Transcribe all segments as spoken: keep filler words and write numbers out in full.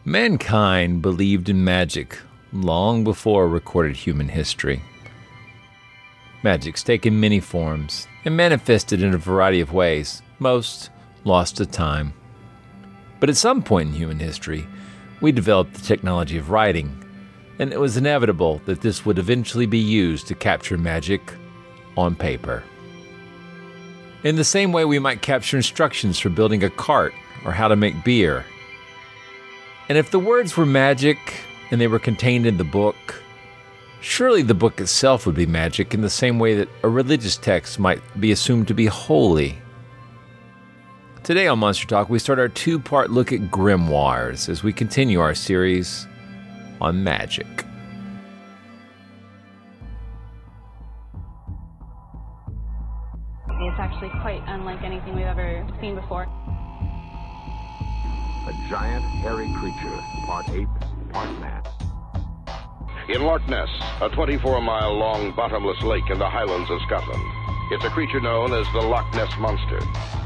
Mankind believed in magic long before recorded human history. Magic's taken many forms and manifested in a variety of ways, most lost to time. But at some point in human history, we developed the technology of writing, and it was inevitable that this would eventually be used to capture magic on paper. In the same way we might capture instructions for building a cart or how to make beer. And if the words were magic and they were contained in the book, surely the book itself would be magic in the same way that a religious text might be assumed to be holy. Today on Monster Talk, we start our two-part look at grimoires as we continue our series on magic. It's actually quite unlike anything we've ever seen before. A giant, hairy creature, part ape, part man. In Loch Ness, a twenty-four mile long bottomless lake in the Highlands of Scotland. It's a creature known as the Loch Ness Monster.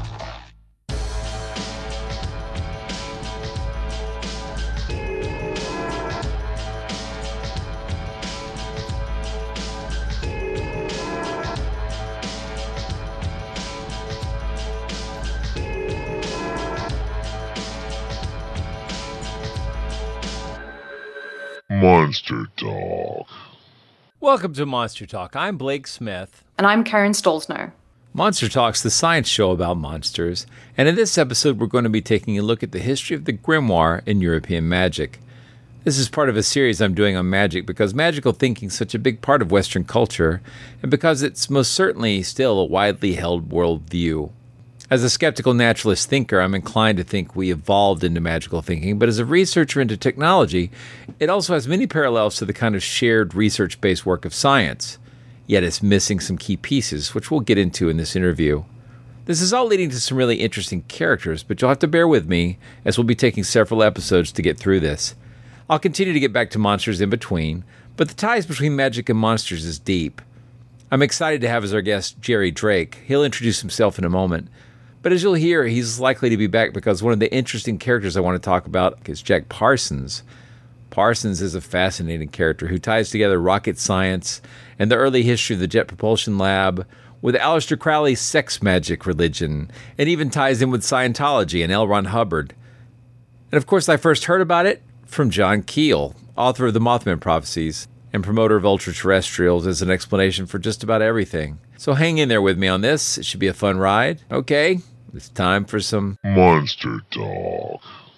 Monster Talk. Welcome to Monster Talk. I'm Blake Smith. And I'm Karen Stolzno. Monster Talk's the science show about monsters, and in this episode we're going to be taking a look at the history of the grimoire in European magic. This is part of a series I'm doing on magic because magical thinking is such a big part of Western culture, and because it's most certainly still a widely held worldview. As a skeptical naturalist thinker, I'm inclined to think we evolved into magical thinking, but as a researcher into technology, it also has many parallels to the kind of shared research-based work of science. Yet it's missing some key pieces, which we'll get into in this interview. This is all leading to some really interesting characters, but you'll have to bear with me, as we'll be taking several episodes to get through this. I'll continue to get back to monsters in between, but the ties between magic and monsters is deep. I'm excited to have as our guest Jerry Drake. He'll introduce himself in a moment. But as you'll hear, he's likely to be back because one of the interesting characters I want to talk about is Jack Parsons. Parsons is a fascinating character who ties together rocket science and the early history of the Jet Propulsion Lab with Aleister Crowley's sex magic religion, and even ties in with Scientology and L. Ron Hubbard. And of course, I first heard about it from John Keel, author of the Mothman Prophecies and promoter of ultra-terrestrials, as an explanation for just about everything. So hang in there with me on this. It should be a fun ride. Okay. It's time for some Monster Talk.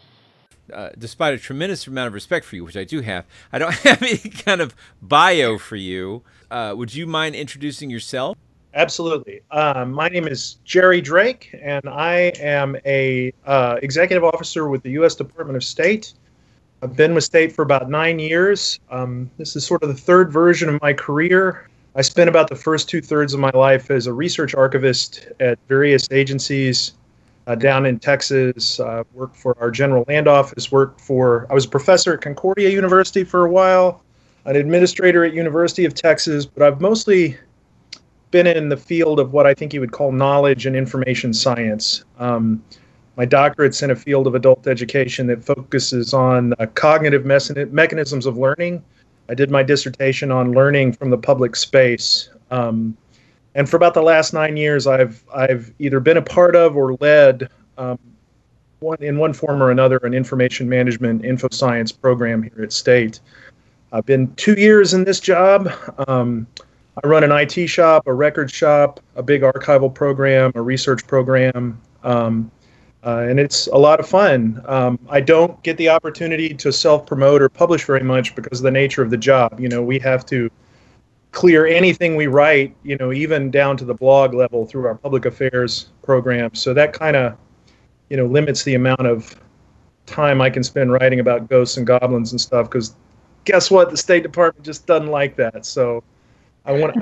Uh, despite a tremendous amount of respect for you, which I do have, I don't have any kind of bio for you. Uh, would you mind introducing yourself? Absolutely. Um, my name is Jerry Drake, and I am a uh, executive officer with the U S Department of State. I've been with State for about nine years. Um, this is sort of the third version of my career. I spent about the first two-thirds of my life as a research archivist at various agencies uh, down in Texas. Uh, worked for our General Land Office, worked for, I was a professor at Concordia University for a while, an administrator at University of Texas, but I've mostly been in the field of what I think you would call knowledge and information science. Um, my doctorate's in a field of adult education that focuses on uh, cognitive mes- mechanisms of learning. I did my dissertation on learning from the public space. Um, and for about the last nine years, I've I've either been a part of or led, um, one in one form or another, an information management info science program here at State. I've been two years in this job. Um, I run an I T shop, a record shop, a big archival program, a research program. Um, Uh, and it's a lot of fun. Um, I don't get the opportunity to self-promote or publish very much because of the nature of the job. You know, we have to clear anything we write, you know, even down to the blog level through our public affairs program. So that kind of, you know, limits the amount of time I can spend writing about ghosts and goblins and stuff, because guess what? The State Department just doesn't like that. So I want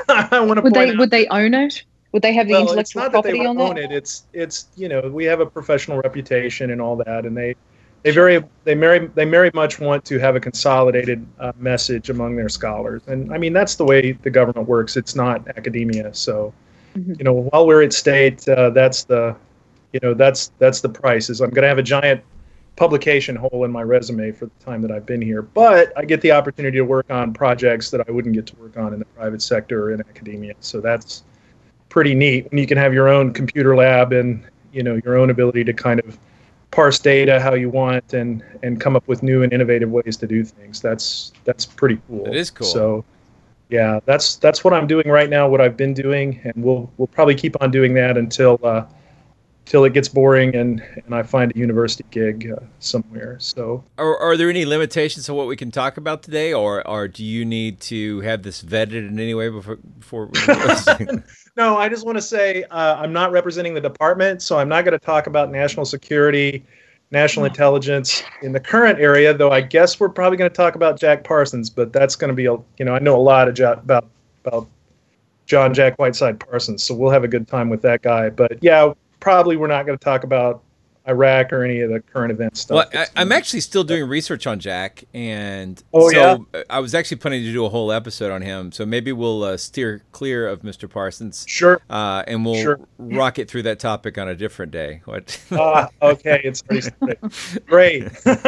I want to Would point they out, would they own it? Would they have the well, intellectual it's not property that they on own that? it. It's it's you know, we have a professional reputation and all that, and they they very they very they very much want to have a consolidated uh, message among their scholars. And I mean, that's the way the government works. It's not academia. So mm-hmm. you know, while we're at State, uh, that's the you know that's that's the price. Is I'm going to have a giant publication hole in my resume for the time that I've been here. But I get the opportunity to work on projects that I wouldn't get to work on in the private sector or in academia. So that's pretty neat when you can have your own computer lab and, you know, your own ability to kind of parse data how you want and and come up with new and innovative ways to do things. That's that's pretty cool. It is cool. So yeah, that's that's what I'm doing right now, what I've been doing, and we'll we'll probably keep on doing that until uh till it gets boring and, and I find a university gig uh, somewhere. So, are, are there any limitations to what we can talk about today, or, or do you need to have this vetted in any way before? before No, I just want to say uh, I'm not representing the department, so I'm not going to talk about national security, national intelligence in the current area, though I guess we're probably going to talk about Jack Parsons, but that's going to be, a, you know, I know a lot of ja- about, about John Jack Whiteside Parsons, so we'll have a good time with that guy. But yeah, probably we're not going to talk about Iraq or any of the current event stuff. Well, I, I'm actually still doing research on Jack, and oh, so yeah? I was actually planning to do a whole episode on him. So maybe we'll uh, steer clear of Mister Parsons. Sure. Uh, and we'll sure. rocket through that topic on a different day. What? Ah, okay. It's pretty great.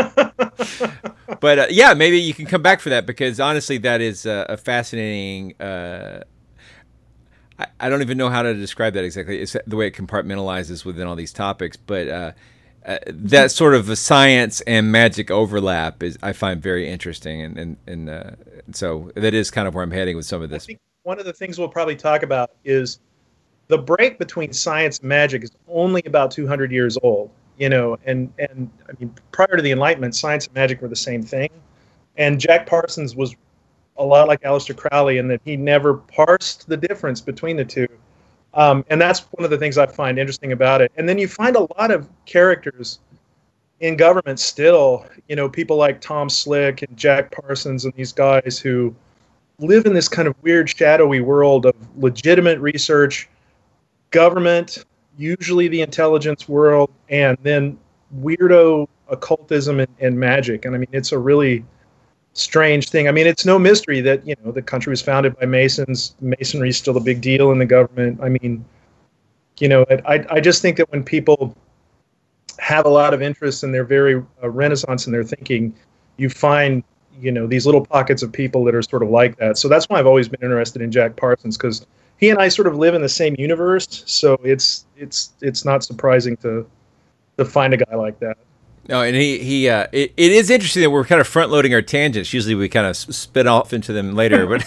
But uh, yeah, maybe you can come back for that, because honestly, that is uh, a fascinating. Uh, I, I don't even know how to describe that exactly. It's the way it compartmentalizes within all these topics, but. Uh, Uh, that sort of a science and magic overlap is I find very interesting, and and, and uh, so that is kind of where I'm heading with some of this. I think one of the things we'll probably talk about is the break between science and magic is only about two hundred years old, you know, and and I mean prior to the Enlightenment, science and magic were the same thing, and Jack Parsons was a lot like Aleister Crowley in that he never parsed the difference between the two. Um, and that's one of the things I find interesting about it. And then you find a lot of characters in government still, you know, people like Tom Slick and Jack Parsons and these guys who live in this kind of weird shadowy world of legitimate research, government, usually the intelligence world, and then weirdo occultism and, and magic. And I mean, it's a really strange thing. I mean, it's no mystery that, you know, the country was founded by Masons. Masonry is still a big deal in the government. I mean, you know, I I just think that when people have a lot of interest and they're very uh, Renaissance in their thinking, you find, you know, these little pockets of people that are sort of like that. So that's why I've always been interested in Jack Parsons, because he and I sort of live in the same universe. So it's it's it's not surprising to to find a guy like that. No, and he he uh, it, it is interesting that we're kind of front loading our tangents. Usually we kind of spin off into them later, but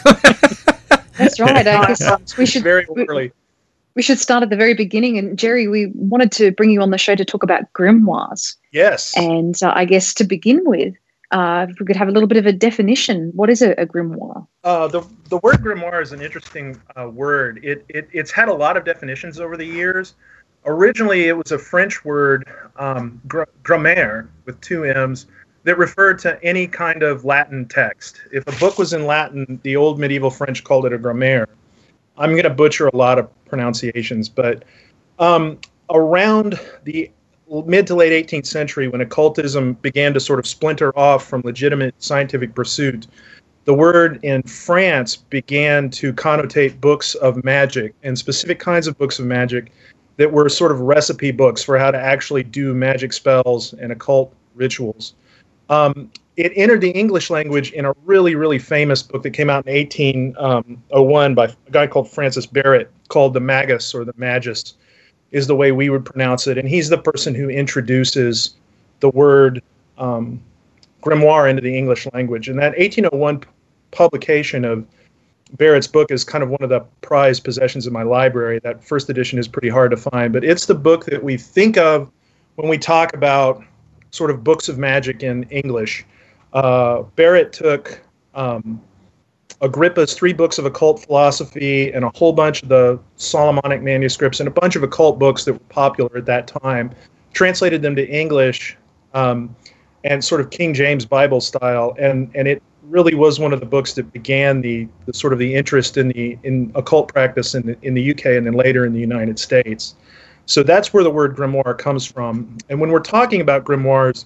that's right. I guess we should very early. We, we should start at the very beginning. And Jerry, we wanted to bring you on the show to talk about grimoires. Yes. And uh, I guess to begin with, uh, if we could have a little bit of a definition, what is a, a grimoire? Uh, the the word grimoire is an interesting uh, word. It it it's had a lot of definitions over the years. Originally, it was a French word, um, gr- grammaire, with two M's, that referred to any kind of Latin text. If a book was in Latin, the old medieval French called it a grammaire. I'm going to butcher a lot of pronunciations, but um, around the mid to late eighteenth century, when occultism began to sort of splinter off from legitimate scientific pursuit, the word in France began to connotate books of magic, and specific kinds of books of magic that were sort of recipe books for how to actually do magic spells and occult rituals. Um, it entered the English language in a really, really famous book that came out in eighteen oh one by a guy called Francis Barrett, called the Magus, or the Magus, is the way we would pronounce it. And he's the person who introduces the word um, grimoire into the English language. And that eighteen oh one publication of Barrett's book is kind of one of the prized possessions in my library. That first edition is pretty hard to find, but it's the book that we think of when we talk about sort of books of magic in English. Uh, Barrett took um, Agrippa's three books of occult philosophy and a whole bunch of the Solomonic manuscripts and a bunch of occult books that were popular at that time, translated them to English um, and sort of King James Bible style, and and it really was one of the books that began the, the sort of the interest in the in occult practice in the, in the U K and then later in the United States. So that's where the word grimoire comes from. And when we're talking about grimoires,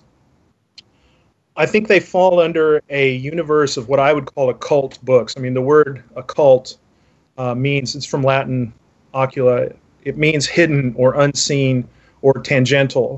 I think they fall under a universe of what I would call occult books. I mean, the word occult uh, means, it's from Latin ocula, it means hidden or unseen or tangential.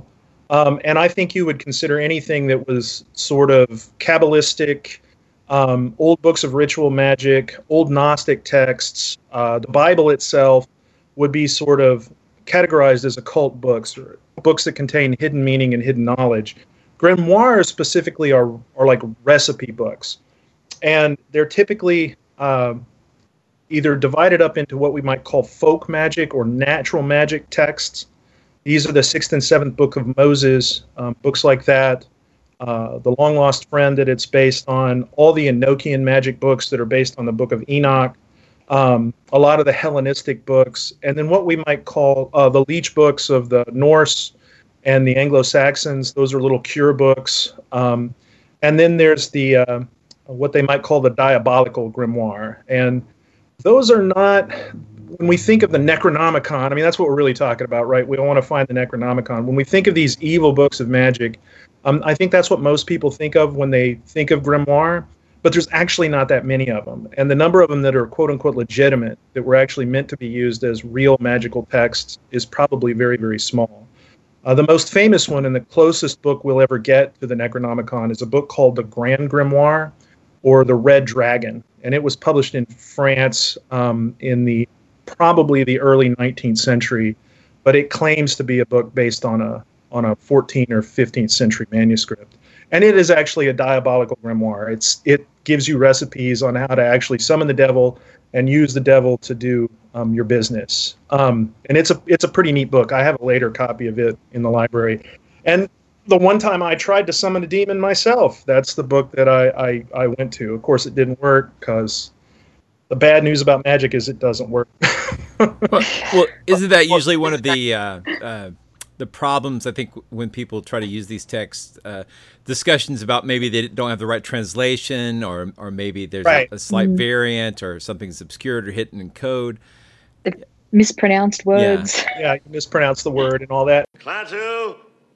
Um, and I think you would consider anything that was sort of Kabbalistic, um, old books of ritual magic, old Gnostic texts, uh, the Bible itself would be sort of categorized as occult books, or books that contain hidden meaning and hidden knowledge. Grimoires specifically are, are like recipe books. And they're typically uh, either divided up into what we might call folk magic or natural magic texts. These are the sixth and seventh book of Moses, um, books like that. Uh, the Long Lost Friend that it's based on, all the Enochian magic books that are based on the book of Enoch, um, a lot of the Hellenistic books, and then what we might call uh, the Leech books of the Norse and the Anglo-Saxons. Those are little cure books. Um, and then there's the uh, what they might call the diabolical grimoire. And those are not, when we think of the Necronomicon, I mean, that's what we're really talking about, right? We don't want to find the Necronomicon. When we think of these evil books of magic, um, I think that's what most people think of when they think of grimoire, but there's actually not that many of them. And the number of them that are quote-unquote legitimate, that were actually meant to be used as real magical texts, is probably very, very small. Uh, the most famous one and the closest book we'll ever get to the Necronomicon is a book called the Grand Grimoire, or the Red Dragon. And it was published in France um, in the probably the early nineteenth century, but it claims to be a book based on a on a fourteenth or fifteenth century manuscript. And it is actually a diabolical grimoire. It's it gives you recipes on how to actually summon the devil and use the devil to do um, your business. Um, and it's a it's a pretty neat book. I have a later copy of it in the library. And the one time I tried to summon a demon myself, that's the book that I, I, I went to. Of course, it didn't work, because the bad news about magic is it doesn't work. well, well, isn't that usually one of the uh, uh, the problems, I think, when people try to use these texts? Uh, discussions about maybe they don't have the right translation, or or maybe there's right. a, a slight mm. variant, or something's obscured or hidden in code. The mispronounced words. Yeah, yeah, you mispronounce the word and all that. Klaatu,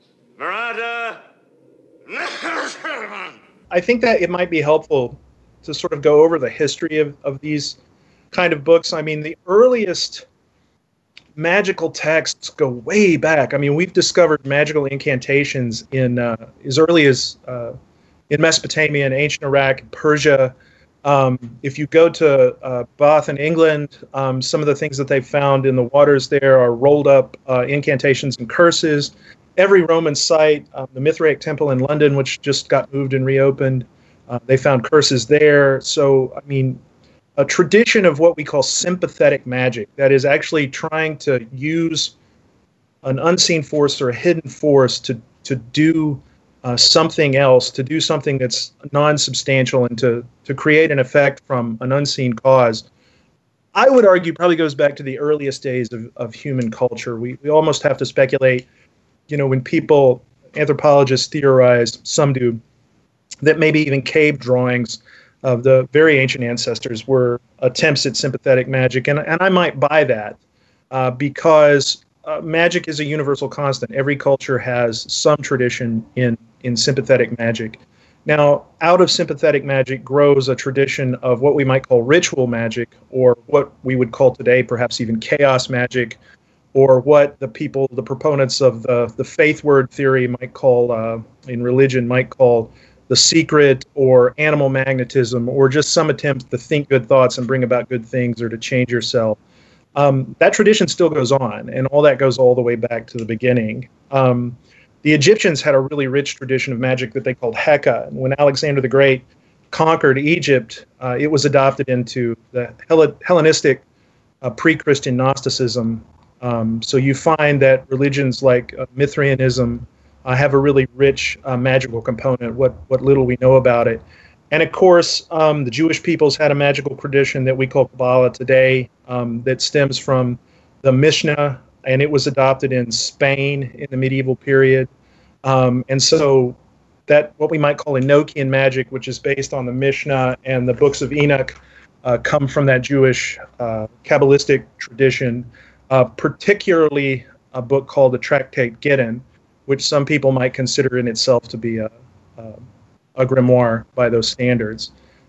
Marada. I think that it might be helpful to sort of go over the history of, of these kind of books. I mean, the earliest magical texts go way back. I mean, we've discovered magical incantations in uh, as early as uh, in Mesopotamia and ancient Iraq, Persia. Um, if you go to uh, Bath in England, um, some of the things that they've found in the waters there are rolled up uh, incantations and curses. Every Roman site, um, the Mithraic Temple in London, which just got moved and reopened, uh, they found curses there. So, I mean, a tradition of what we call sympathetic magic, that is actually trying to use an unseen force or a hidden force to, to do uh, something else, to do something that's non-substantial, and to, to create an effect from an unseen cause. I would argue probably goes back to the earliest days of, of human culture. We, we almost have to speculate, you know, when people, anthropologists theorize, some do, that maybe even cave drawings of the very ancient ancestors were attempts at sympathetic magic. And, and I might buy that uh, because uh, magic is a universal constant. Every culture has some tradition in, in sympathetic magic. Now, out of sympathetic magic grows a tradition of what we might call ritual magic, or what we would call today perhaps even chaos magic, or what the people, the proponents of the, the faith word theory might call, uh, in religion, might call the secret, or animal magnetism, or just some attempt to think good thoughts and bring about good things, or to change yourself. Um, that tradition still goes on, and all that goes all the way back to the beginning. Um, the Egyptians had a really rich tradition of magic that they called Heka. And when Alexander the Great conquered Egypt, uh, it was adopted into the Hell- Hellenistic uh, pre-Christian Gnosticism. Um, so you find that religions like uh, Mithraism uh, have a really rich uh, magical component, what, what little we know about it. And of course, um, the Jewish peoples had a magical tradition that we call Kabbalah today, um, that stems from the Mishnah, and it was adopted in Spain in the medieval period. Um, and so that, what we might call Enochian magic, which is based on the Mishnah and the books of Enoch, uh, come from that Jewish uh, Kabbalistic tradition. Uh, particularly a book called the Tractate Gittin, which some people might consider in itself to be a, a, a grimoire by those standards.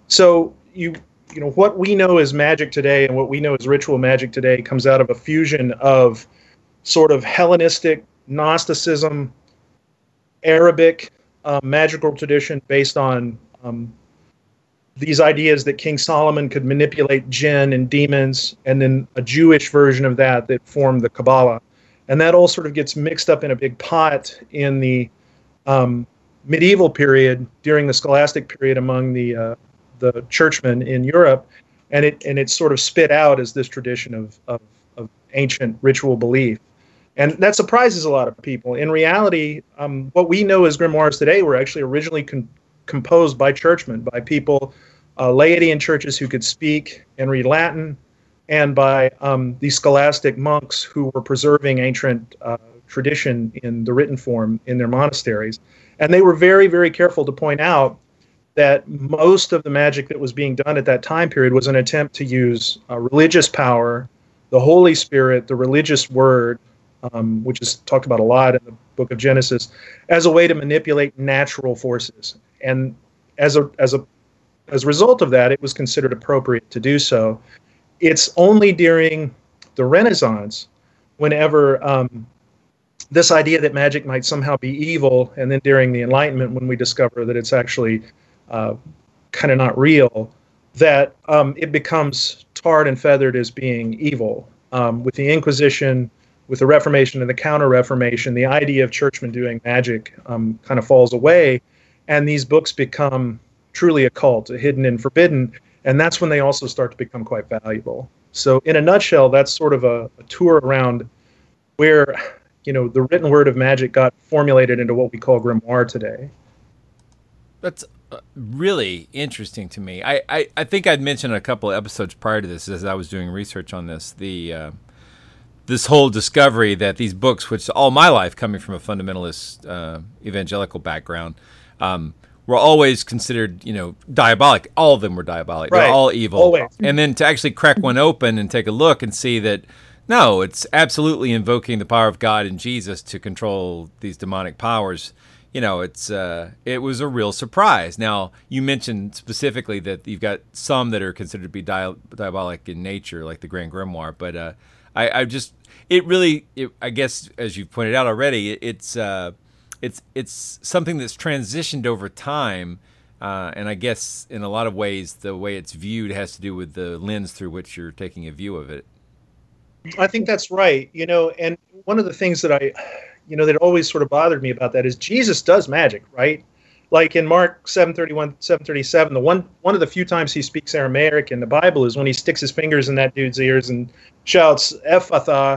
So you you know what we know as magic today and what we know as ritual magic today comes out of a fusion of sort of Hellenistic Gnosticism, Arabic uh, magical tradition based on um, these ideas that King Solomon could manipulate jinn and demons, and then a Jewish version of that that formed the Kabbalah. And that all sort of gets mixed up in a big pot in the um, medieval period, during the scholastic period among the uh, the churchmen in Europe, and it and it's sort of spit out as this tradition of, of, of ancient ritual belief. And that surprises a lot of people. In reality, um, what we know as grimoires today were actually originally con- composed by churchmen, by people, uh, laity in churches who could speak and read Latin, and by um, these scholastic monks who were preserving ancient uh, tradition in the written form in their monasteries. And they were very, very careful to point out that most of the magic that was being done at that time period was an attempt to use uh, religious power, the Holy Spirit, the religious word, um, which is talked about a lot in the book of Genesis, as a way to manipulate natural forces. And as a as a as a result of that, it was considered appropriate to do so. It's only during the Renaissance, whenever um, this idea that magic might somehow be evil, and then during the Enlightenment, when we discover that it's actually uh, kind of not real, that um, it becomes tarred and feathered as being evil. Um, with the Inquisition, with the Reformation and the Counter-Reformation, the idea of churchmen doing magic um, kind of falls away, and these books become truly occult, hidden and forbidden, and that's when they also start to become quite valuable. So in a nutshell, that's sort of a, a tour around where, you know, the written word of magic got formulated into what we call grimoire today. That's uh, really interesting to me. I, I, I think I'd mentioned a couple of episodes prior to this as I was doing research on this, the uh, this whole discovery that these books, which all my life coming from a fundamentalist uh, evangelical background, um, were always considered, you know, diabolic. All of them were diabolic. Right. They're all evil. Always. And then to actually crack one open and take a look and see that, no, it's absolutely invoking the power of God and Jesus to control these demonic powers. You know, it's uh, it was a real surprise. Now, you mentioned specifically that you've got some that are considered to be di- diabolic in nature, like the Grand Grimoire. But uh, I, I just, it really, it, I guess, as you've pointed out already, it, it's uh, it's it's something that's transitioned over time. Uh, and I guess in a lot of ways, the way it's viewed has to do with the lens through which you're taking a view of it. I think that's right. You know, and one of the things that I, you know, that always sort of bothered me about that is Jesus does magic, right? Like in Mark seven thirty-one, seven thirty-seven, the one one of the few times he speaks Aramaic in the Bible is when he sticks his fingers in that dude's ears and shouts, "Ephatha,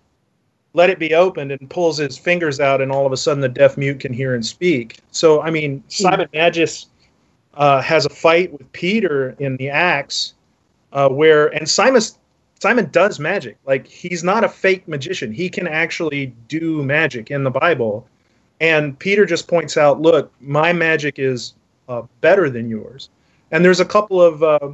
let it be opened," and pulls his fingers out, and all of a sudden the deaf mute can hear and speak. So, I mean, Simon Magus uh, has a fight with Peter in the Acts uh, where, and Simon, Simon does magic. Like, he's not a fake magician. He can actually do magic in the Bible. And Peter just points out, look, my magic is uh, better than yours. And there's a couple of uh,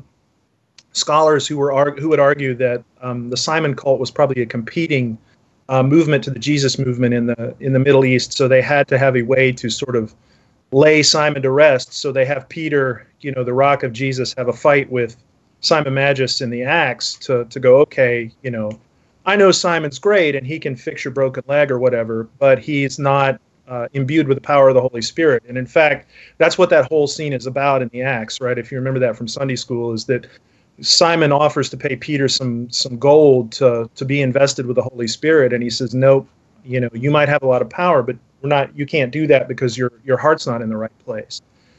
scholars who were arg- who would argue that um, the Simon cult was probably a competing uh, movement to the Jesus movement in the in the Middle East. So they had to have a way to sort of lay Simon to rest. So they have Peter, you know, the rock of Jesus, have a fight with Simon Magus in the Acts to to go, okay, you know, I know Simon's great and he can fix your broken leg or whatever, but he's not uh, imbued with the power of the Holy Spirit. And in fact, that's what that whole scene is about in the Acts, right? If you remember that from Sunday school, is that Simon offers to pay Peter some some gold to to be invested with the Holy Spirit, and he says, nope, you know, you might have a lot of power, but we're not. You can't do that because your your heart's not in the right place.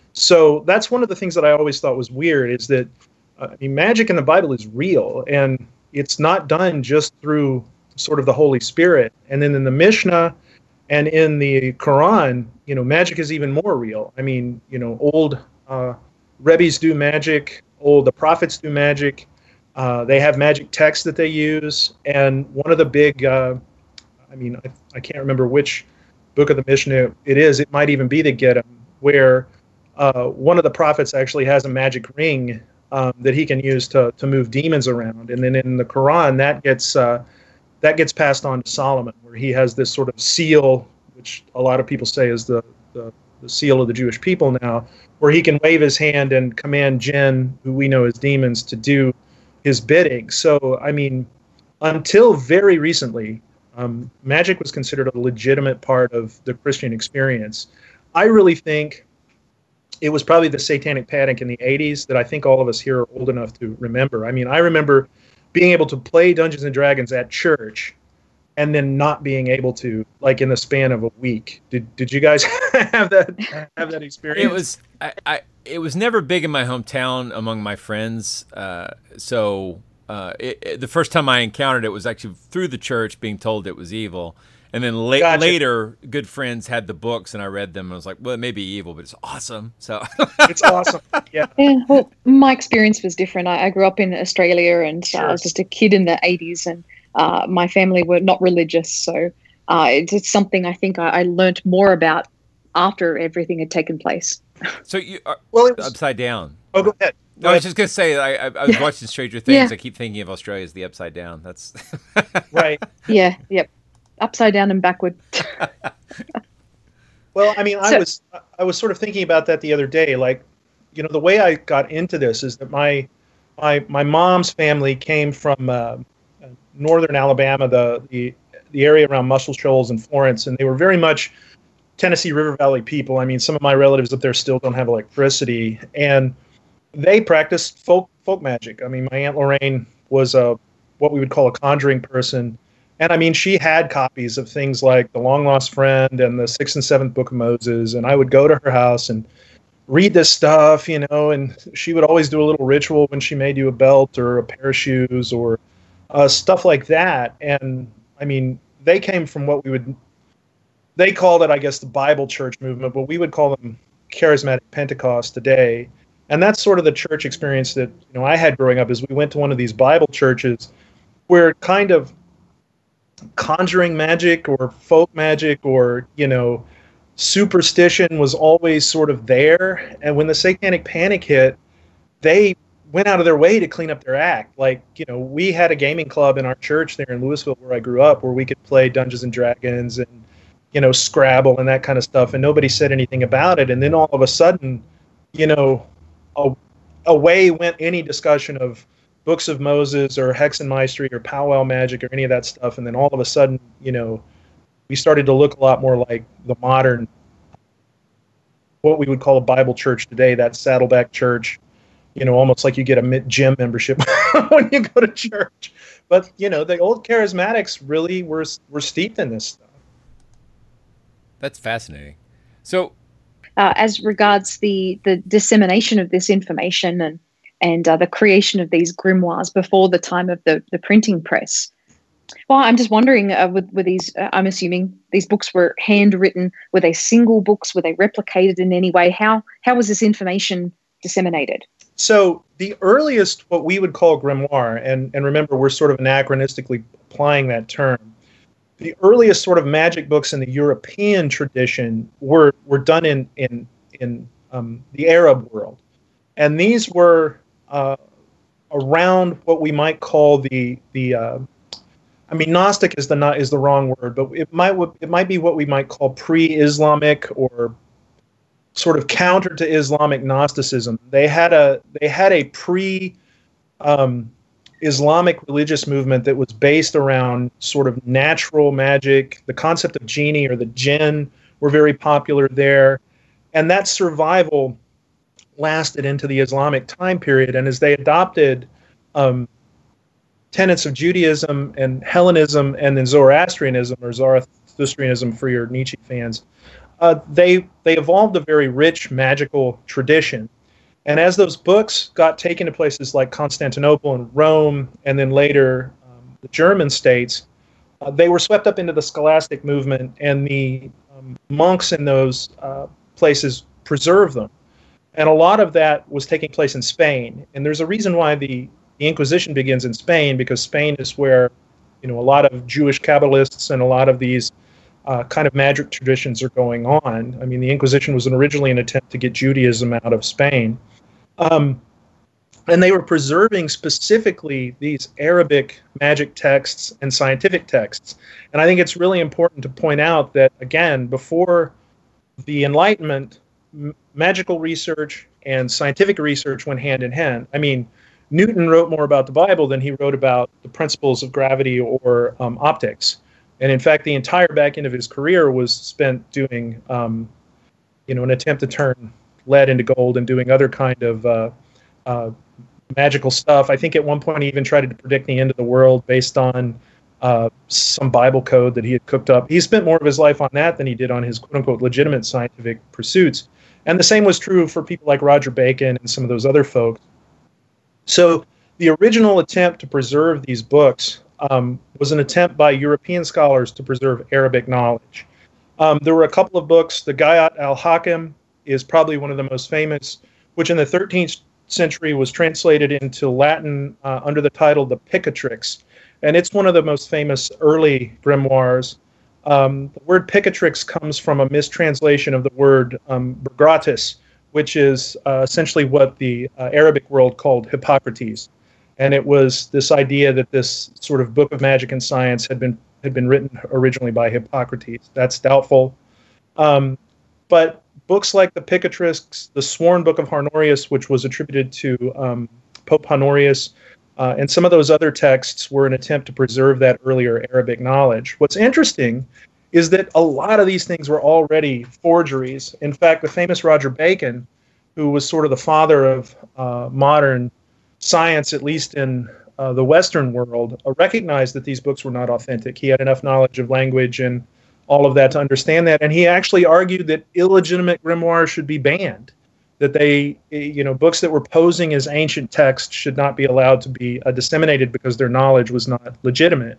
So that's one of the things that I always thought was weird, is that uh, I mean, magic in the Bible is real, and it's not done just through sort of the Holy Spirit. And then in the Mishnah and in the Quran, you know, magic is even more real. I mean, you know, old uh, Rebbes do magic. Old the prophets do magic. Uh, they have magic texts that they use. And one of the big, uh, I mean, I, I can't remember which book of the Mishnah it is. It might even be the Gedem, where uh, one of the prophets actually has a magic ring um, that he can use to to move demons around. And then in the Quran, that gets uh, that gets passed on to Solomon, where he has this sort of seal, which a lot of people say is the the, the seal of the Jewish people now, where he can wave his hand and command jinn, who we know as demons, to do his bidding. So, I mean, until very recently, um, magic was considered a legitimate part of the Christian experience. I really think it was probably the Satanic Panic in the eighties that I think all of us here are old enough to remember. I mean, I remember being able to play Dungeons and Dragons at church and then not being able to, like, in the span of a week. Did did you guys have that have that experience? It was I, I it was never big in my hometown among my friends. Uh, so uh, it, it, the first time I encountered it was actually through the church, being told it was evil. And then la- Gotcha. later, good friends had the books, and I read them. And I was like, well, it may be evil, but it's awesome. So It's awesome. Yeah. Yeah, well, my experience was different. I, I grew up in Australia, and uh, I was Sure. just a kid in the eighties, and uh, my family were not religious. So uh, it's, it's something I think I, I learnt more about after everything had taken place. so you are Well, it was, upside down. oh, go ahead. Go No, I was ahead. just gonna say I, I, I was watching Stranger Things. Yeah. I keep thinking of Australia as the upside down. That's Right. Yeah, yep. Upside down and backward. Well, I mean, I So- was I was sort of thinking about that the other day. Like, you know, the way I got into this is that my my my mom's family came from uh, northern Alabama, the the the area around Muscle Shoals and Florence, and they were very much Tennessee River Valley people. I mean, some of my relatives up there still don't have electricity, and they practiced folk folk magic. I mean, my Aunt Lorraine was a what we would call a conjuring person. And I mean, she had copies of things like The Long Lost Friend and the Sixth and Seventh Book of Moses. And I would go to her house and read this stuff, you know, and she would always do a little ritual when she made you a belt or a pair of shoes or uh, stuff like that. And I mean, they came from what we would, they called it, I guess, the Bible church movement, but we would call them charismatic Pentecost today. And that's sort of the church experience that, you know, I had growing up, is we went to one of these Bible churches where kind of conjuring magic or folk magic or, you know, superstition was always sort of there. And when the Satanic Panic hit, they went out of their way to clean up their act. Like, you know, we had a gaming club in our church there in Louisville where I grew up, where we could play Dungeons and Dragons and, you know, Scrabble and that kind of stuff, and nobody said anything about it. And then all of a sudden, you know, a, away went any discussion of Books of Moses or Hexenmeistery or powwow magic or any of that stuff. And then all of a sudden, you know, we started to look a lot more like the modern, what we would call a Bible church today, that Saddleback church, you know, almost like you get a gym membership when you go to church. But, you know, the old charismatics really were, were steeped in this stuff. that's fascinating. So Uh, as regards the the dissemination of this information and and uh, the creation of these grimoires before the time of the, the printing press. Well, I'm just wondering, uh, with, with these, uh, I'm assuming these books were handwritten. Were they single books? Were they replicated in any way? How how was this information disseminated? So the earliest, what we would call grimoire, and, and remember, we're sort of anachronistically applying that term. The earliest sort of magic books in the European tradition were were done in in in um, the Arab world, and these were uh, around what we might call the the. Uh, I mean, Gnostic is the not is the wrong word, but it might it might be what we might call pre-Islamic or sort of counter to Islamic Gnosticism. They had a they had a pre. Um, Islamic religious movement that was based around sort of natural magic. The concept of genie or the jinn were very popular there. And that survival lasted into the Islamic time period. And as they adopted um, tenets of Judaism and Hellenism and then Zoroastrianism, or Zoroastrianism for your Nietzsche fans, uh, they, they evolved a very rich magical tradition. And as those books got taken to places like Constantinople and Rome, and then later um, the German states, uh, they were swept up into the scholastic movement, and the um, monks in those uh, places preserved them. And a lot of that was taking place in Spain. And there's a reason why the, the Inquisition begins in Spain, because Spain is where, you know, a lot of Jewish Kabbalists and a lot of these uh, kind of magic traditions are going on. I mean, the Inquisition was an, originally an attempt to get Judaism out of Spain. Um, and they were preserving specifically these Arabic magic texts and scientific texts. And I think it's really important to point out that, again, before the Enlightenment, m- magical research and scientific research went hand in hand. I mean, Newton wrote more about the Bible than he wrote about the principles of gravity or um, optics. And in fact, the entire back end of his career was spent doing, um, you know, an attempt to turn lead into gold and doing other kind of uh, uh, magical stuff. I think at one point he even tried to predict the end of the world based on uh, some Bible code that he had cooked up. He spent more of his life on that than he did on his quote-unquote legitimate scientific pursuits. And the same was true for people like Roger Bacon and some of those other folks. So the original attempt to preserve these books um, was an attempt by European scholars to preserve Arabic knowledge. Um, there were a couple of books. The Gayat al-Hakim is probably one of the most famous, which in the thirteenth century was translated into Latin uh, under the title The Picatrix. And it's one of the most famous early grimoires. Um, the word Picatrix comes from a mistranslation of the word um, Bergratis, which is uh, essentially what the uh, Arabic world called Hippocrates. And it was this idea that this sort of book of magic and science had been had been written originally by Hippocrates. That's doubtful. Um, but books like the Picatrix, the Sworn Book of Honorius, which was attributed to um, Pope Honorius, uh, and some of those other texts were an attempt to preserve that earlier Arabic knowledge. What's interesting is that a lot of these things were already forgeries. In fact, the famous Roger Bacon, who was sort of the father of uh, modern science, at least in uh, the Western world, uh, recognized that these books were not authentic. He had enough knowledge of language and all of that to understand that. And he actually argued that illegitimate grimoires should be banned, that they, you know, books that were posing as ancient texts should not be allowed to be uh, disseminated because their knowledge was not legitimate.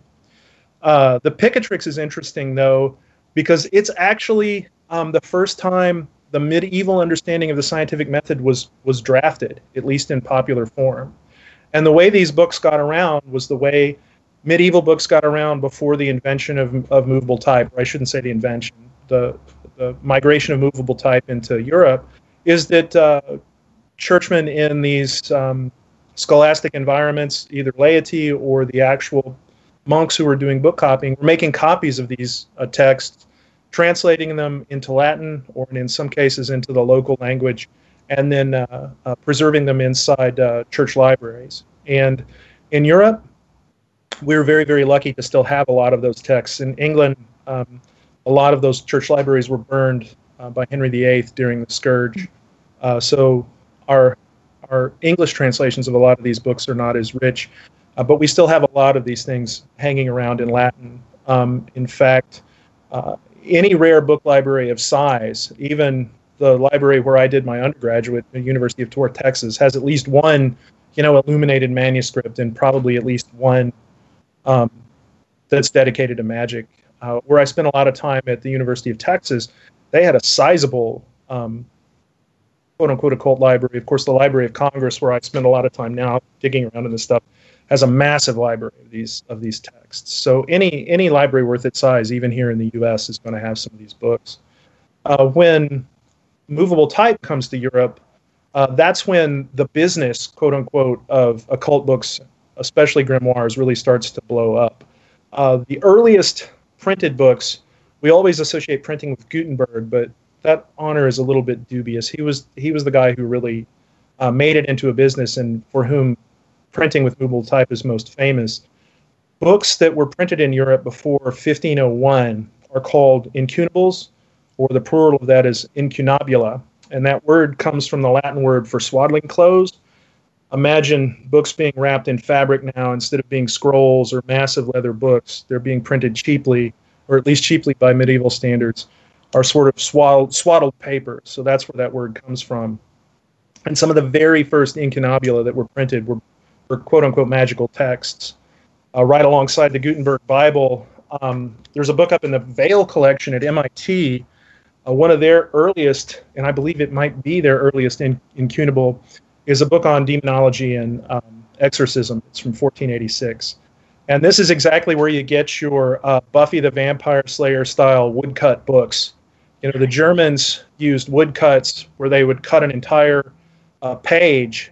Uh, the Picatrix is interesting, though, because it's actually um, the first time the medieval understanding of the scientific method was was drafted, at least in popular form. And the way these books got around was the way medieval books got around before the invention of, of movable type, or I shouldn't say the invention, the, the migration of movable type into Europe, is that uh, churchmen in these um, scholastic environments, either laity or the actual monks who were doing book copying, were making copies of these uh, texts, translating them into Latin, or in some cases into the local language, and then uh, uh, preserving them inside uh, church libraries. And in Europe, we were very, very lucky to still have a lot of those texts. In England, um, a lot of those church libraries were burned uh, by Henry the Eighth during the Scourge. Uh, so our, our English translations of a lot of these books are not as rich, uh, but we still have a lot of these things hanging around in Latin. Um, in fact, uh, any rare book library of size, even the library where I did my undergraduate, the University of Torre, Texas, has at least one, you know, illuminated manuscript, and probably at least one um, that's dedicated to magic. Uh, where I spent a lot of time at the University of Texas, they had a sizable, um, quote-unquote, occult library. Of course, the Library of Congress, where I spend a lot of time now digging around in this stuff, has a massive library of these of these texts. So any any library worth its size, even here in the U S, is going to have some of these books. Uh, when movable type comes to Europe, uh, that's when the business, quote unquote, of occult books, especially grimoires, really starts to blow up. Uh, the earliest printed books, we always associate printing with Gutenberg, but that honor is a little bit dubious. He was he was the guy who really uh, made it into a business, and for whom printing with movable type is most famous. Books that were printed in Europe before fifteen oh one are called incunables, or the plural of that is incunabula. And that word comes from the Latin word for swaddling clothes. Imagine books being wrapped in fabric now instead of being scrolls or massive leather books. They're being printed cheaply, or at least cheaply by medieval standards, are sort of swaddled, swaddled paper. So that's where that word comes from. And some of the very first incunabula that were printed were, were quote-unquote magical texts. Uh, right alongside the Gutenberg Bible, um, there's a book up in the Vail collection at M I T. Uh, one of their earliest, and I believe it might be their earliest in, incunable, is a book on demonology and um, exorcism. It's from fourteen eighty-six. And this is exactly where you get your uh, Buffy the Vampire Slayer style woodcut books. You know, the Germans used woodcuts where they would cut an entire uh, page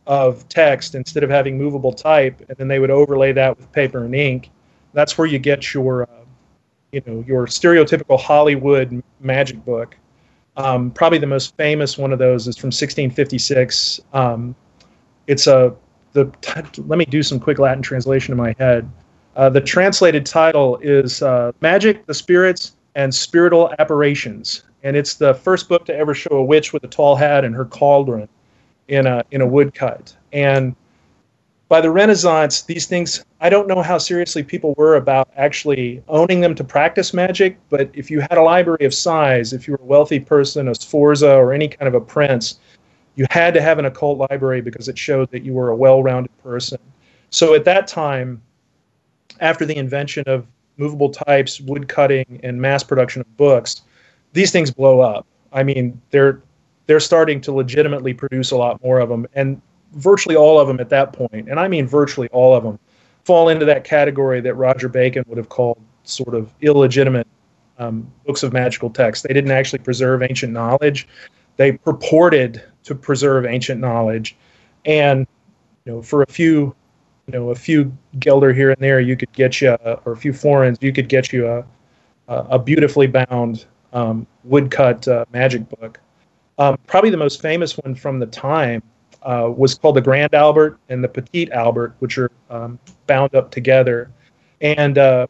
of text instead of having movable type, and then they would overlay that with paper and ink. That's where you get your, uh, you know, your stereotypical Hollywood magic book. Um, probably the most famous one of those is from sixteen fifty-six. Um, it's a the let me do some quick Latin translation in my head. Uh, the translated title is uh, Magic, the Spirits, and Spiritual Apparitions. And it's the first book to ever show a witch with a tall hat and her cauldron in a, in a woodcut. And by the Renaissance, these things, I don't know how seriously people were about actually owning them to practice magic, but if you had a library of size, if you were a wealthy person, a Sforza, or any kind of a prince, you had to have an occult library because it showed that you were a well-rounded person. So at that time, after the invention of movable types, wood cutting, and mass production of books, these things blow up. I mean, they're they're starting to legitimately produce a lot more of them, and virtually all of them at that point, and I mean virtually all of them, fall into that category that Roger Bacon would have called sort of illegitimate um, books of magical text. They didn't actually preserve ancient knowledge. They purported to preserve ancient knowledge, and you know, for a few, you know, a few guilder here and there, you could get you, a, or a few florins, you could get you a a beautifully bound um, woodcut uh, magic book. Um, probably the most famous one from the time uh, was called the Grand Albert and the Petit Albert, which are um, bound up together. And uh,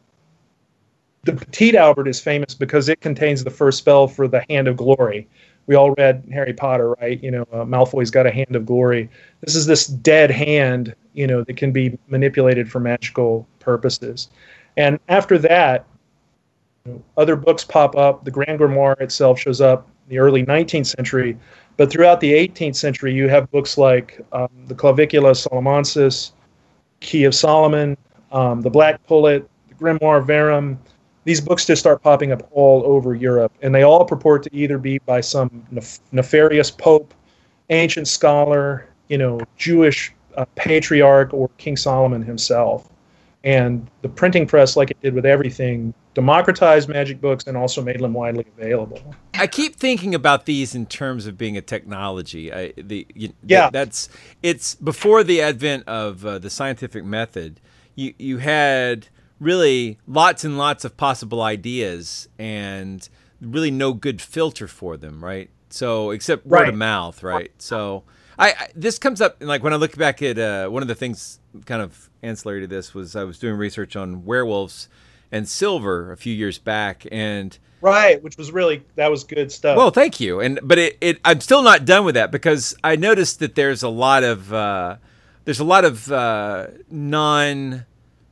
the Petit Albert is famous because it contains the first spell for the Hand of Glory. We all read Harry Potter, right? You know, uh, Malfoy's got a Hand of Glory. This is this dead hand, you know, that can be manipulated for magical purposes. And after that, you know, other books pop up. The Grand Grimoire itself shows up in the early nineteenth century. But throughout the eighteenth century, you have books like um, the Clavicula Solomonsis, Key of Solomon, um, the Black Pullet, the Grimoire Verum. These books just start popping up all over Europe, and they all purport to either be by some nef- nefarious pope, ancient scholar, you know, Jewish uh, patriarch, or King Solomon himself. And the printing press, like it did with everything, democratized magic books and also made them widely available. I keep thinking about these in terms of being a technology. I, the you, yeah, that, that's it's before the advent of uh, the scientific method. You you had really lots and lots of possible ideas and really no good filter for them, right? So except word right. of mouth, right? So I, I this comes up like when I look back at uh, one of the things kind of ancillary to this was I was doing research on werewolves and silver a few years back, and right, which was really that was good stuff. Well, thank you. And but it, it I'm still not done with that because I noticed that there's a lot of uh, there's a lot of uh, non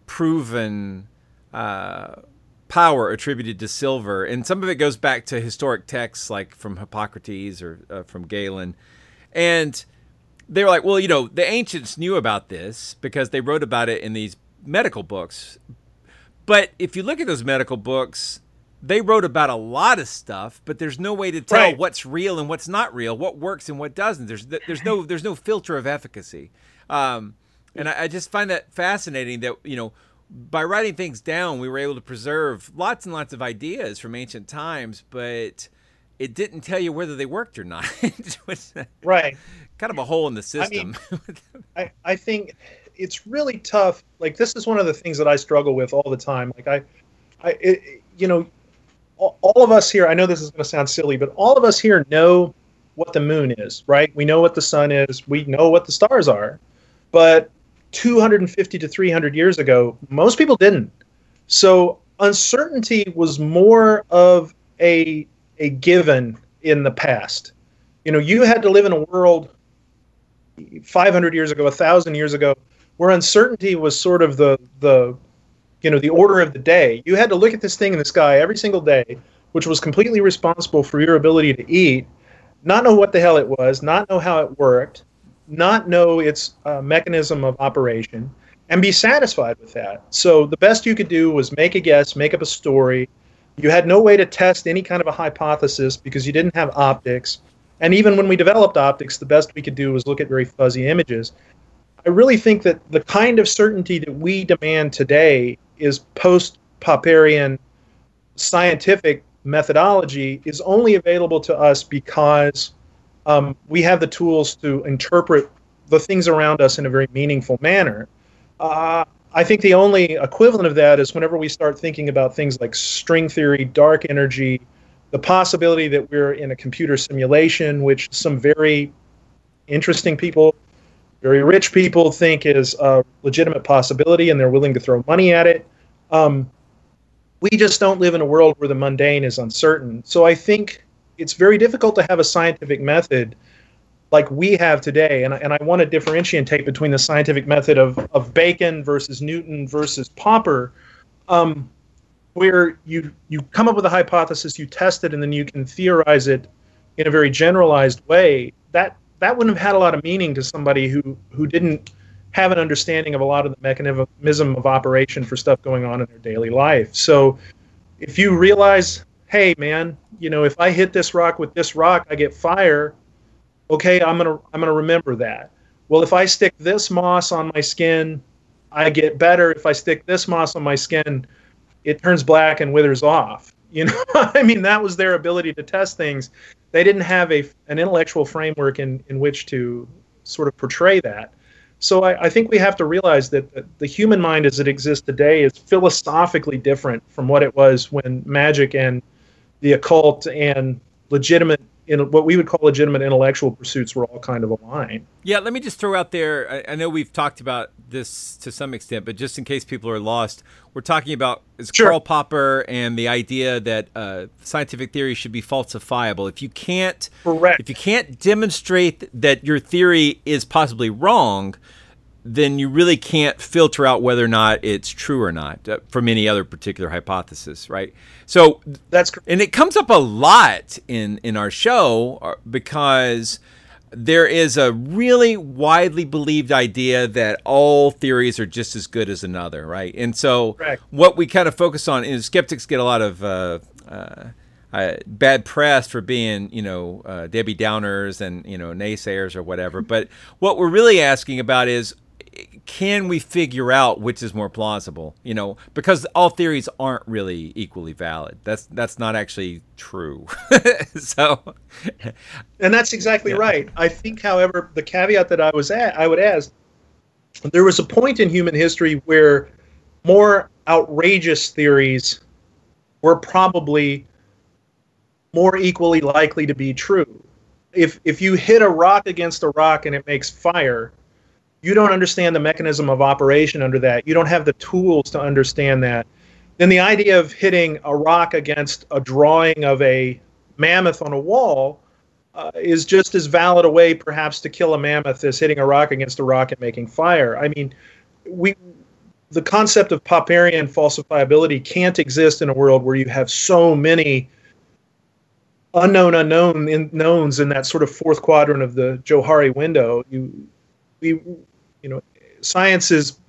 proven uh, power attributed to silver, and some of it goes back to historic texts like from Hippocrates or uh, from Galen, and they were like, well, you know, the ancients knew about this because they wrote about it in these medical books. But if you look at those medical books, they wrote about a lot of stuff, but there's no way to tell right. what's real and what's not real, what works and what doesn't. There's there's no there's no filter of efficacy. Um, And I, I just find that fascinating that, you know, by writing things down, we were able to preserve lots and lots of ideas from ancient times, but it didn't tell you whether they worked or not. It was right. kind of a hole in the system. I mean, I, I think it's really tough. Like, this is one of the things that I struggle with all the time. Like, I, I it, you know, all, all of us here, I know this is going to sound silly, but all of us here know what the moon is, right? We know what the sun is. We know what the stars are. But two hundred fifty to three hundred years ago, most people didn't. So uncertainty was more of a a given in the past. You know, you had to live in a world five hundred years ago, one thousand years ago, where uncertainty was sort of the the you know, the order of the day. You had to look at this thing in the sky every single day, which was completely responsible for your ability to eat, not know what the hell it was, not know how it worked, not know its uh, mechanism of operation, and be satisfied with that. So the best you could do was make a guess, make up a story. You had no way to test any kind of a hypothesis because you didn't have optics. And even when we developed optics, the best we could do was look at very fuzzy images. I really think that the kind of certainty that we demand today is post-Popperian scientific methodology is only available to us because Um, we have the tools to interpret the things around us in a very meaningful manner. Uh, I think the only equivalent of that is whenever we start thinking about things like string theory, dark energy, the possibility that we're in a computer simulation, which some very interesting people very rich people think is a legitimate possibility, and they're willing to throw money at it. Um, we just don't live in a world where the mundane is uncertain. So I think it's very difficult to have a scientific method like we have today. And, and I want to differentiate between the scientific method of, of Bacon versus Newton versus Popper, um, where you, you come up with a hypothesis, you test it, and then you can theorize it in a very generalized way. That that wouldn't have had a lot of meaning to somebody who, who didn't have an understanding of a lot of the mechanism of operation for stuff going on in their daily life. So if you realize, hey, man, you know, if I hit this rock with this rock, I get fire, okay, I'm gonna I'm gonna remember that. Well, if I stick this moss on my skin, I get better. If I stick this moss on my skin, it turns black and withers off. You know, I mean, that was their ability to test things. They didn't have a an intellectual framework in, in which to sort of portray that. So I, I think we have to realize that the, the human mind as it exists today is philosophically different from what it was when magic and the occult and legitimate, in what we would call legitimate intellectual pursuits were all kind of aligned. Yeah, let me just throw out there, I, I know we've talked about this to some extent, but just in case people are lost, we're talking about is Sure. Karl Popper and the idea that uh, scientific theory should be falsifiable. If you can't, Correct. if you can't demonstrate that your theory is possibly wrong, then you really can't filter out whether or not it's true or not uh, from any other particular hypothesis, right? So That's correct. and it comes up a lot in in our show uh, because there is a really widely believed idea that all theories are just as good as another, right? And so Correct. what we kind of focus on is skeptics get a lot of uh, uh, uh, bad press for being, you know, uh, Debbie Downers and, you know, naysayers or whatever. But what we're really asking about is, can we figure out which is more plausible? You know, because all theories aren't really equally valid. That's that's not actually true. So, And that's exactly Yeah. right. I think, however, the caveat that I was at, I would ask, there was a point in human history where more outrageous theories were probably more equally likely to be true. If if you hit a rock against a rock and it makes fire, you don't understand the mechanism of operation under that. You don't have the tools to understand that. Then the idea of hitting a rock against a drawing of a mammoth on a wall uh, is just as valid a way, perhaps, to kill a mammoth as hitting a rock against a rock and making fire. I mean, we the concept of Popperian falsifiability can't exist in a world where you have so many unknown unknown in, knowns in that sort of fourth quadrant of the Johari window. You we you know science is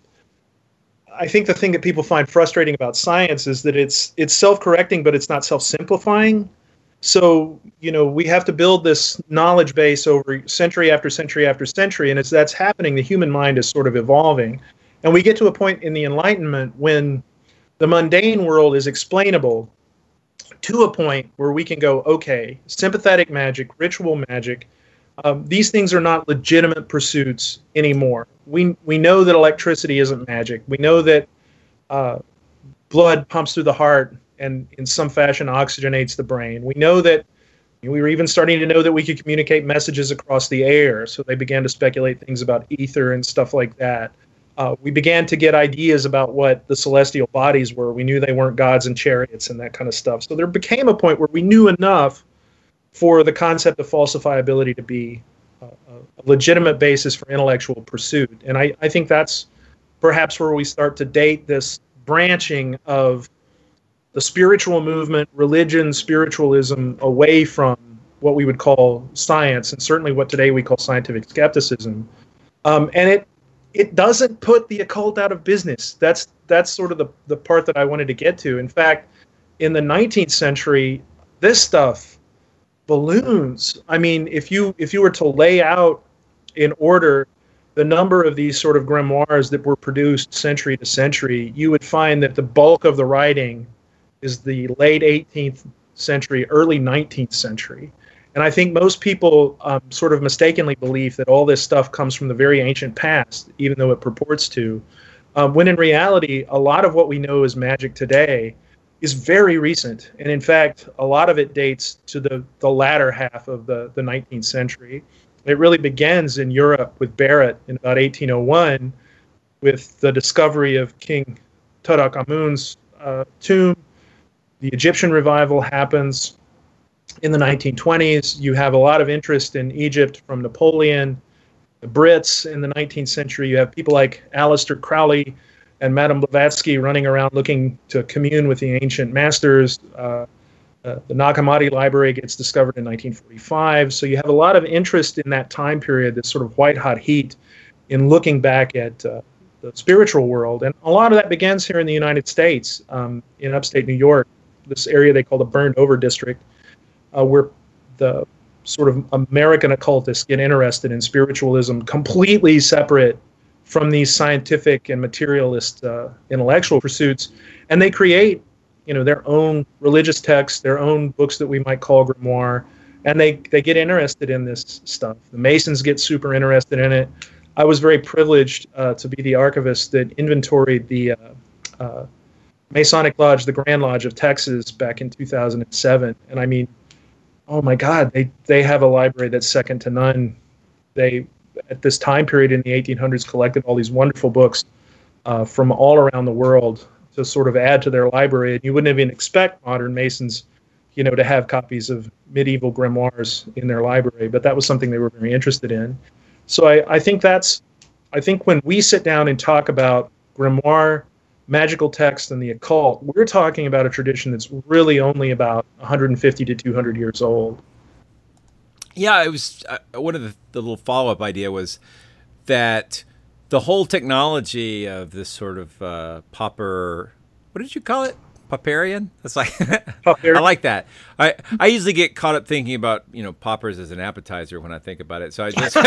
I think the thing that people find frustrating about science is that it's it's self-correcting, but it's not self-simplifying. So, you know, we have to build this knowledge base over century after century after century, and as that's happening, the human mind is sort of evolving. And we get to a point in the Enlightenment when the mundane world is explainable to a point where we can go, okay, sympathetic magic, ritual magic, Um, these things are not legitimate pursuits anymore. We we know that electricity isn't magic. We know that uh, blood pumps through the heart and in some fashion oxygenates the brain. We know that we were even starting to know that we could communicate messages across the air. So they began to speculate things about ether and stuff like that. Uh, we began to get ideas about what the celestial bodies were. We knew they weren't gods and chariots and that kind of stuff. So there became a point where we knew enough for the concept of falsifiability to be a, a legitimate basis for intellectual pursuit. And I, I think that's perhaps where we start to date this branching of the spiritual movement, religion, spiritualism, away from what we would call science, and certainly what today we call scientific skepticism. Um, and it it doesn't put the occult out of business. That's that's sort of the, the part that I wanted to get to. In fact, in the nineteenth century, this stuff balloons. I mean, if you if you were to lay out in order the number of these sort of grimoires that were produced century to century, you would find that the bulk of the writing is the late eighteenth century, early nineteenth century. And I think most people um, sort of mistakenly believe that all this stuff comes from the very ancient past, even though it purports to, um, when in reality, a lot of what we know as magic today is very recent. And in fact, a lot of it dates to the, the latter half of the, the nineteenth century. it really begins in Europe with Barrett in about eighteen oh one with the discovery of King Tutankhamun's uh, tomb. The Egyptian revival happens in the nineteen twenties. You have a lot of interest in Egypt from Napoleon, the Brits in the nineteenth century. You have people like Aleister Crowley and Madame Blavatsky running around looking to commune with the ancient masters. Uh, uh, the Nag Hammadi Library gets discovered in nineteen forty-five. So you have a lot of interest in that time period, this sort of white-hot heat in looking back at uh, the spiritual world. And a lot of that begins here in the United States, um, in upstate New York, this area they call the Burned-Over District, uh, where the sort of American occultists get interested in spiritualism completely separate from these scientific and materialist uh, intellectual pursuits, and they create, you know, their own religious texts, their own books that we might call grimoire, and they they get interested in this stuff. The Masons get super interested in it. I was very privileged uh, to be the archivist that inventoried the uh, uh, Masonic Lodge, the Grand Lodge of Texas, back in two thousand seven, and I mean, oh my God, they they have a library that's second to none. They at this time period in the eighteen hundreds collected all these wonderful books uh, from all around the world to sort of add to their library. And you wouldn't even expect modern Masons, you know, to have copies of medieval grimoires in their library, but that was something they were very interested in. So I, I think that's, I think when we sit down and talk about grimoire, magical text, and the occult, we're talking about a tradition that's really only about one hundred fifty to two hundred years old. Yeah, it was uh, one of the, the little follow-up idea was that the whole technology of this sort of uh, pauper, what did you call it? Pauperian? That's like I like that. I I usually get caught up thinking about, you know, poppers as an appetizer when I think about it. So I just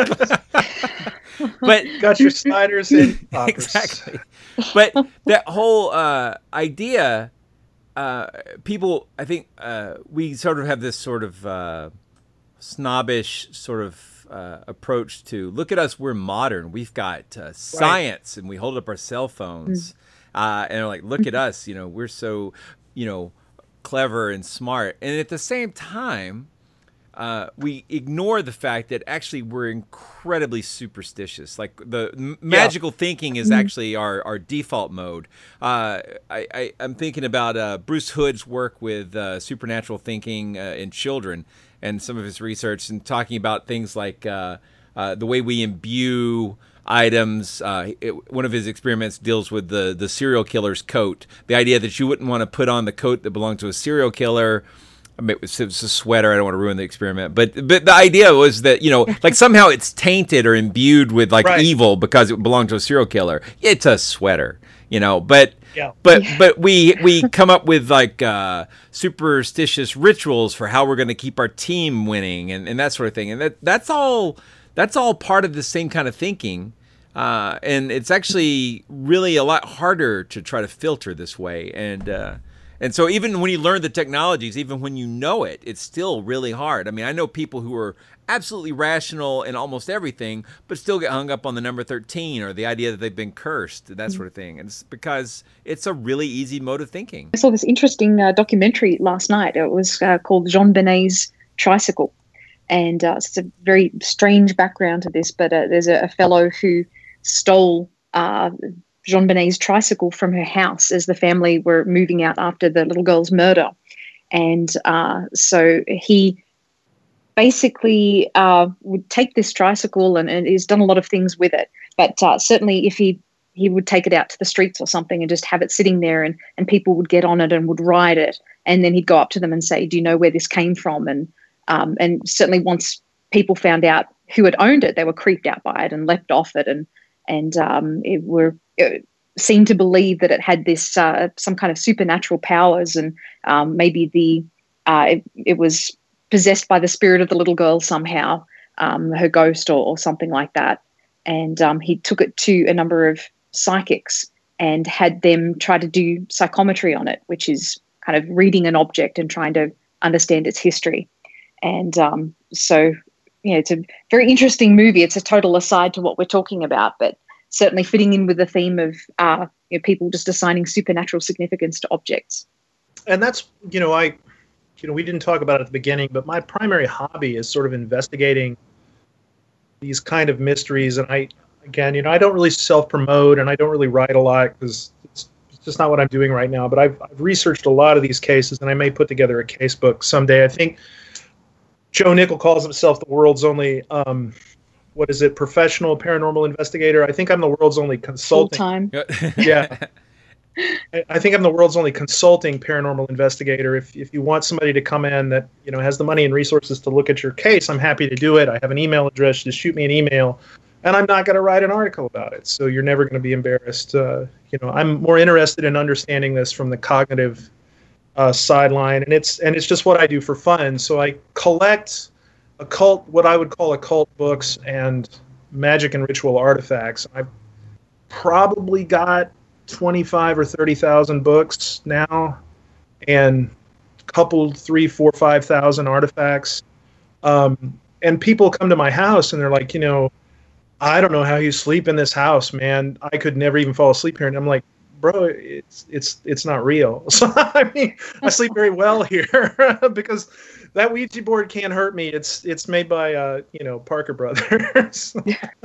but got your sliders in poppers. Exactly. But that whole uh, idea, uh, people, I think uh, we sort of have this sort of uh, snobbish sort of uh, approach to look at us. We're modern. We've got uh, science, right, and we hold up our cell phones. Mm. Uh, and they're like, look at us, you know, we're so, you know, clever and smart. And at the same time, uh, we ignore the fact that actually we're incredibly superstitious. Like the m- magical yeah. thinking is actually our, our default mode. Uh, I, I, I'm thinking about uh, Bruce Hood's work with uh, supernatural thinking uh, in children and some of his research, and talking about things like uh, uh, the way we imbue items. Uh, it, one of his experiments deals with the the serial killer's coat. The idea that you wouldn't want to put on the coat that belonged to a serial killer. I mean, it was, it was a sweater. I don't want to ruin the experiment, but but the idea was that, you know, like somehow it's tainted or imbued with like right. evil because it belonged to a serial killer. It's a sweater, you know. But yeah. but but we we come up with like uh, superstitious rituals for how we're going to keep our team winning and, and that sort of thing, and that that's all. That's all part of the same kind of thinking, uh, and it's actually really a lot harder to try to filter this way. And uh, and so even when you learn the technologies, even when you know it, it's still really hard. I mean, I know people who are absolutely rational in almost everything, but still get hung up on the number thirteen or the idea that they've been cursed, that sort of thing. And it's because it's a really easy mode of thinking. I saw this interesting uh, documentary last night. It was uh, called Jean Benet's Tricycle. And uh, it's a very strange background to this, but uh, there's a, a fellow who stole uh, Jean Benet's tricycle from her house as the family were moving out after the little girl's murder. And uh, so he basically uh, would take this tricycle and, and he's done a lot of things with it. But uh, certainly if he he would take it out to the streets or something and just have it sitting there, and, and people would get on it and would ride it. And then he'd go up to them and say, do you know where this came from? And Um, and certainly once people found out who had owned it, they were creeped out by it and leapt off it, and and um, it were it seemed to believe that it had this uh, some kind of supernatural powers, and um, maybe the uh, it, it was possessed by the spirit of the little girl somehow, um, her ghost or, or something like that. And um, he took it to a number of psychics and had them try to do psychometry on it, which is kind of reading an object and trying to understand its history. And um, so, you know, it's a very interesting movie. It's a total aside to what we're talking about, but certainly fitting in with the theme of uh, you know, people just assigning supernatural significance to objects. And that's, you know, I, you know, we didn't talk about it at the beginning, but my primary hobby is sort of investigating these kind of mysteries. And I, again, you know, I don't really self-promote and I don't really write a lot because it's, it's just not what I'm doing right now. But I've, I've researched a lot of these cases, and I may put together a case book someday. I think Joe Nickell calls himself the world's only, um, what is it, professional paranormal investigator. I think I'm the world's only consulting. Full-time. Yeah. I, I think I'm the world's only consulting paranormal investigator. If if you want somebody to come in that, you know, has the money and resources to look at your case, I'm happy to do it. I have an email address. Just shoot me an email, and I'm not going to write an article about it. So you're never going to be embarrassed. Uh, you know, I'm more interested in understanding this from the cognitive uh, sideline, and it's and it's just what I do for fun. So I collect occult, what I would call occult books and magic and ritual artifacts. I've probably got twenty-five or thirty thousand books now, and a couple, three, four, five thousand artifacts. Um, and people come to my house and they're like, you know, I don't know how you sleep in this house, man. I could never even fall asleep here. And I'm like, bro, it's it's it's not real. So I mean, I sleep very well here because that Ouija board can't hurt me. It's it's made by uh, you know, Parker Brothers.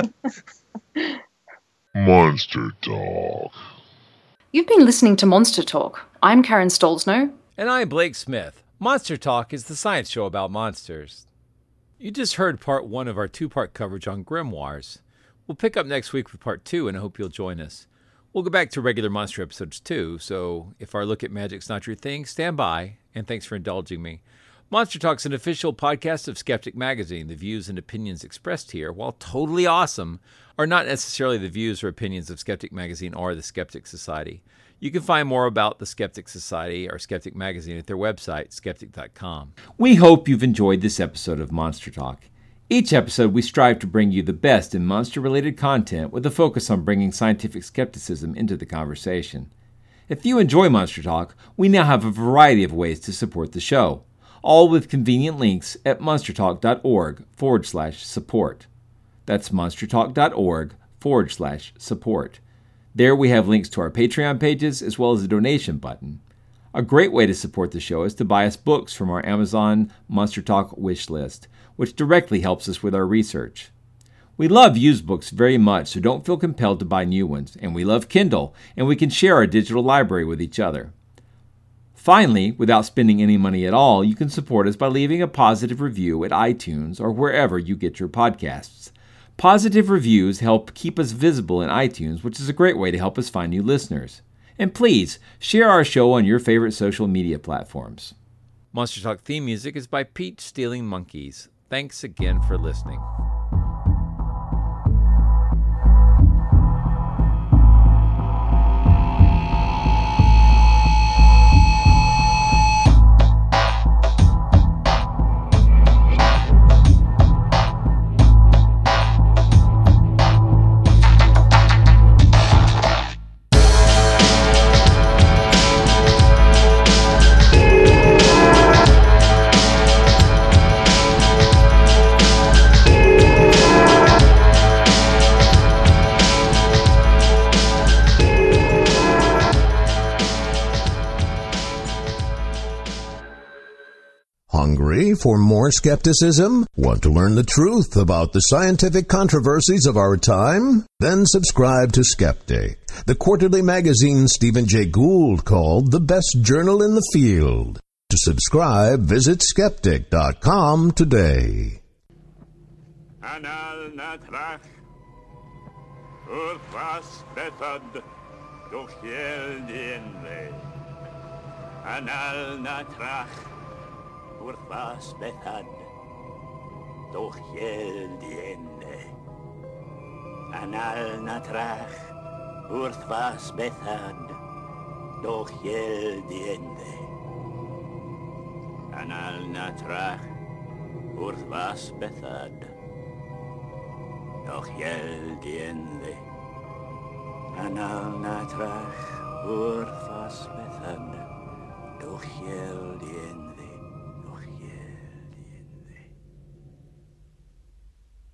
Monster Talk. You've been listening to Monster Talk. I'm Karen Stolzno. And I'm Blake Smith. Monster Talk is the science show about monsters. You just heard part one of our two-part coverage on grimoires. We'll pick up next week with part two, and I hope you'll join us. We'll go back to regular monster episodes too, so if our look at magic's not your thing, stand by, and thanks for indulging me. Monster Talk's an official podcast of Skeptic Magazine. The views and opinions expressed here, while totally awesome, are not necessarily the views or opinions of Skeptic Magazine or the Skeptic Society. You can find more about the Skeptic Society or Skeptic Magazine at their website, skeptic dot com. We hope you've enjoyed this episode of Monster Talk. Each episode, we strive to bring you the best in monster-related content with a focus on bringing scientific skepticism into the conversation. If you enjoy Monster Talk, we now have a variety of ways to support the show, all with convenient links at monstertalk.org forward slash support. That's monstertalk.org forward slash support. There we have links to our Patreon pages as well as a donation button. A great way to support the show is to buy us books from our Amazon Monster Talk wish list, which directly helps us with our research. We love used books very much, so don't feel compelled to buy new ones, and we love Kindle, and we can share our digital library with each other. Finally, without spending any money at all, you can support us by leaving a positive review at iTunes or wherever you get your podcasts. Positive reviews help keep us visible in iTunes, which is a great way to help us find new listeners. And please, share our show on your favorite social media platforms. Monster Talk theme music is by Peach Stealing Monkeys. Thanks again for listening. Hungry for more skepticism? Want to learn the truth about the scientific controversies of our time? Then subscribe to Skeptic, the quarterly magazine Stephen Jay Gould called the best journal in the field. To subscribe, visit skeptic dot com today. Anal natrach, urfas betad, doch jel dienle. Anal natrach, urfas betad, doch jel dienle. Anal natrach, urfas betad, doch jel dienle. Anal natrach, urfas betad, doch jel dienle. Anal natrach, urfas betad, doch jel dienle.